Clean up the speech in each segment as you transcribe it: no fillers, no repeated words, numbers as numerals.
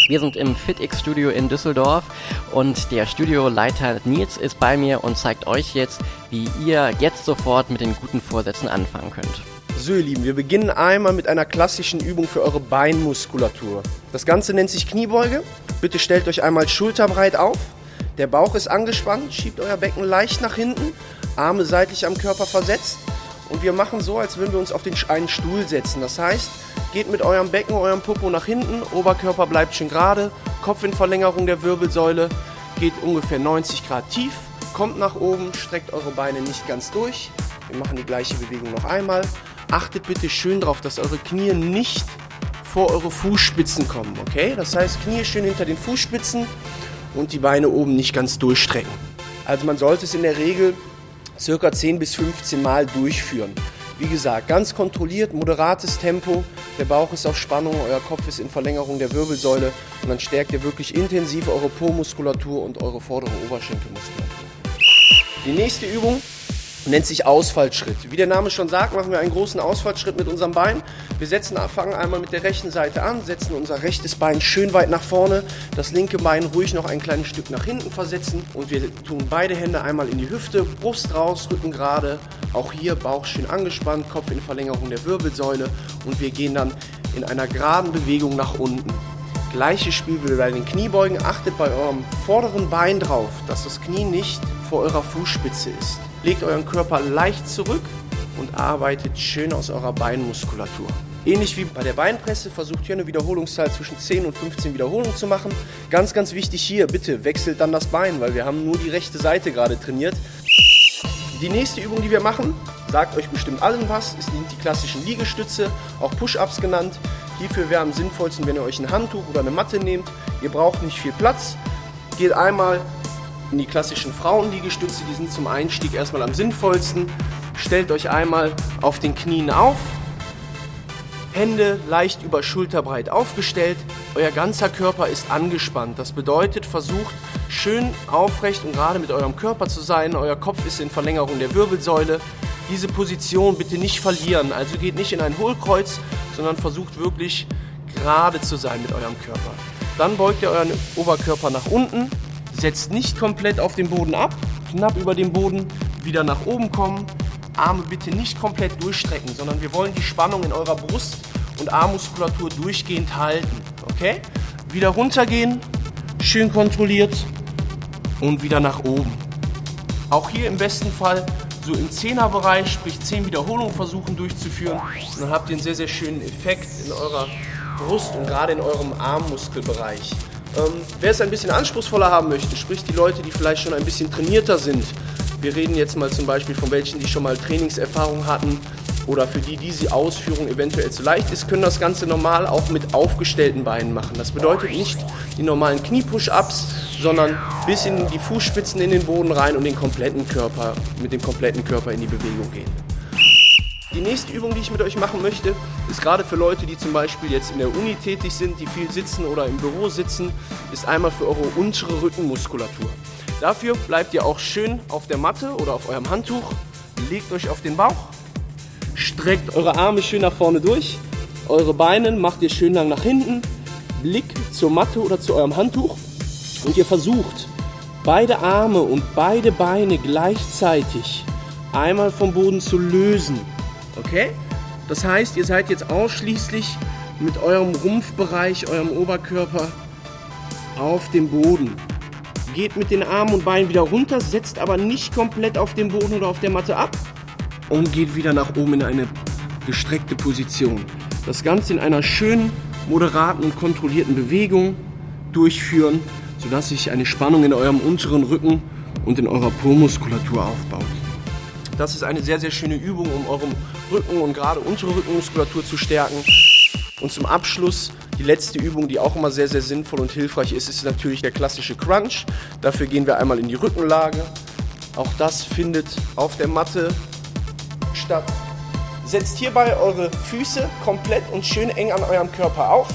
Wir sind im FitX Studio in Düsseldorf und der Studioleiter Nils ist bei mir und zeigt euch jetzt, wie ihr jetzt sofort mit den guten Vorsätzen anfangen könnt. So ihr Lieben, wir beginnen einmal mit einer klassischen Übung für eure Beinmuskulatur. Das Ganze nennt sich Kniebeuge. Bitte stellt euch einmal schulterbreit auf. Der Bauch ist angespannt, schiebt euer Becken leicht nach hinten, Arme seitlich am Körper versetzt. Und wir machen so, als würden wir uns auf einen Stuhl setzen. Das heißt, geht mit eurem Becken, eurem Popo nach hinten, Oberkörper bleibt schön gerade, Kopf in Verlängerung der Wirbelsäule, geht ungefähr 90 Grad tief, kommt nach oben, streckt eure Beine nicht ganz durch. Wir machen die gleiche Bewegung noch einmal. Achtet bitte schön darauf, dass eure Knie nicht vor eure Fußspitzen kommen, okay? Das heißt, Knie schön hinter den Fußspitzen und die Beine oben nicht ganz durchstrecken. Also man sollte es in der Regel circa 10 bis 15 Mal durchführen. Wie gesagt, ganz kontrolliert, moderates Tempo, der Bauch ist auf Spannung, euer Kopf ist in Verlängerung der Wirbelsäule und dann stärkt ihr wirklich intensiv eure Po-Muskulatur und eure vordere Oberschenkelmuskulatur. Die nächste Übung nennt sich Ausfallschritt. Wie der Name schon sagt, machen wir einen großen Ausfallschritt mit unserem Bein. Wir fangen einmal mit der rechten Seite an, setzen unser rechtes Bein schön weit nach vorne, das linke Bein ruhig noch ein kleines Stück nach hinten versetzen und wir tun beide Hände einmal in die Hüfte, Brust raus, Rücken gerade, auch hier Bauch schön angespannt, Kopf in Verlängerung der Wirbelsäule und wir gehen dann in einer geraden Bewegung nach unten. Gleiches Spiel wie bei den Kniebeugen, achtet bei eurem vorderen Bein drauf, dass das Knie nicht vor eurer Fußspitze ist. Legt euren Körper leicht zurück und arbeitet schön aus eurer Beinmuskulatur. Ähnlich wie bei der Beinpresse, versucht hier eine Wiederholungszahl zwischen 10 und 15 Wiederholungen zu machen. Ganz, ganz wichtig hier, bitte wechselt dann das Bein, weil wir haben nur die rechte Seite gerade trainiert. Die nächste Übung, die wir machen, sagt euch bestimmt allen was, sind die klassischen Liegestütze, auch Push-Ups genannt. Hierfür wäre am sinnvollsten, wenn ihr euch ein Handtuch oder eine Matte nehmt. Ihr braucht nicht viel Platz. Geht einmal in die klassischen Frauenliegestütze, die sind zum Einstieg erstmal am sinnvollsten. Stellt euch einmal auf den Knien auf, Hände leicht über schulterbreit aufgestellt, euer ganzer Körper ist angespannt. Das bedeutet, versucht schön aufrecht und gerade mit eurem Körper zu sein, euer Kopf ist in Verlängerung der Wirbelsäule. Diese Position bitte nicht verlieren, also geht nicht in ein Hohlkreuz, sondern versucht wirklich gerade zu sein mit eurem Körper. Dann beugt ihr euren Oberkörper nach unten, setzt nicht komplett auf den Boden ab, knapp über dem Boden, wieder nach oben kommen. Arme bitte nicht komplett durchstrecken, sondern wir wollen die Spannung in eurer Brust- und Armmuskulatur durchgehend halten. Okay? Wieder runtergehen, schön kontrolliert und wieder nach oben. Auch hier im besten Fall so im 10er-Bereich, sprich 10 Wiederholungen versuchen durchzuführen. Und dann habt ihr einen sehr, sehr schönen Effekt in eurer Brust und gerade in eurem Armmuskelbereich. Wer es ein bisschen anspruchsvoller haben möchte, sprich die Leute, die vielleicht schon ein bisschen trainierter sind, wir reden jetzt mal zum Beispiel von welchen, die schon mal Trainingserfahrung hatten oder für die diese Ausführung eventuell zu leicht ist, können das Ganze normal auch mit aufgestellten Beinen machen. Das bedeutet nicht die normalen Knie-Push-Ups, sondern bis in die Fußspitzen in den Boden rein und mit dem kompletten Körper in die Bewegung gehen. Die nächste Übung, die ich mit euch machen möchte, ist gerade für Leute, die zum Beispiel jetzt in der Uni tätig sind, die viel sitzen oder im Büro sitzen, ist einmal für eure untere Rückenmuskulatur. Dafür bleibt ihr auch schön auf der Matte oder auf eurem Handtuch, legt euch auf den Bauch, streckt eure Arme schön nach vorne durch, eure Beine macht ihr schön lang nach hinten, Blick zur Matte oder zu eurem Handtuch und ihr versucht, beide Arme und beide Beine gleichzeitig einmal vom Boden zu lösen. Okay? Das heißt, ihr seid jetzt ausschließlich mit eurem Rumpfbereich, eurem Oberkörper auf dem Boden. Geht mit den Armen und Beinen wieder runter, setzt aber nicht komplett auf dem Boden oder auf der Matte ab und geht wieder nach oben in eine gestreckte Position. Das Ganze in einer schönen, moderaten und kontrollierten Bewegung durchführen, sodass sich eine Spannung in eurem unteren Rücken und in eurer Po-Muskulatur aufbaut. Das ist eine sehr, sehr schöne Übung, um euren Rücken und gerade untere Rückenmuskulatur zu stärken. Und zum Abschluss die letzte Übung, die auch immer sehr, sehr sinnvoll und hilfreich ist, ist natürlich der klassische Crunch. Dafür gehen wir einmal in die Rückenlage. Auch das findet auf der Matte statt. Setzt hierbei eure Füße komplett und schön eng an eurem Körper auf.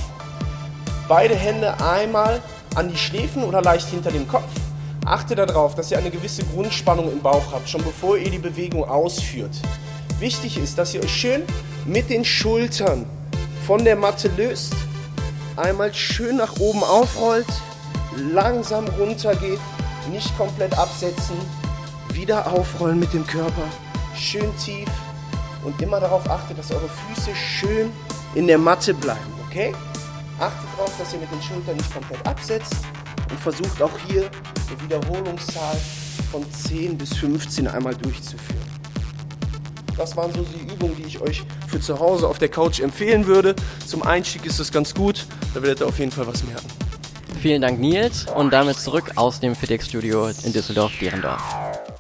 Beide Hände einmal an die Schläfen oder leicht hinter dem Kopf. Achtet darauf, dass ihr eine gewisse Grundspannung im Bauch habt, schon bevor ihr die Bewegung ausführt. Wichtig ist, dass ihr euch schön mit den Schultern von der Matte löst, einmal schön nach oben aufrollt, langsam runter geht, nicht komplett absetzen, wieder aufrollen mit dem Körper, schön tief und immer darauf achtet, dass eure Füße schön in der Matte bleiben, okay? Achtet darauf, dass ihr mit den Schultern nicht komplett absetzt und versucht auch hier eine Wiederholungszahl von 10 bis 15 einmal durchzuführen. Das waren so die Übungen, die ich euch für zu Hause auf der Couch empfehlen würde. Zum Einstieg ist das ganz gut, da werdet ihr auf jeden Fall was merken. Vielen Dank, Nils, und damit zurück aus dem FitX-Studio in Düsseldorf-Derendorf.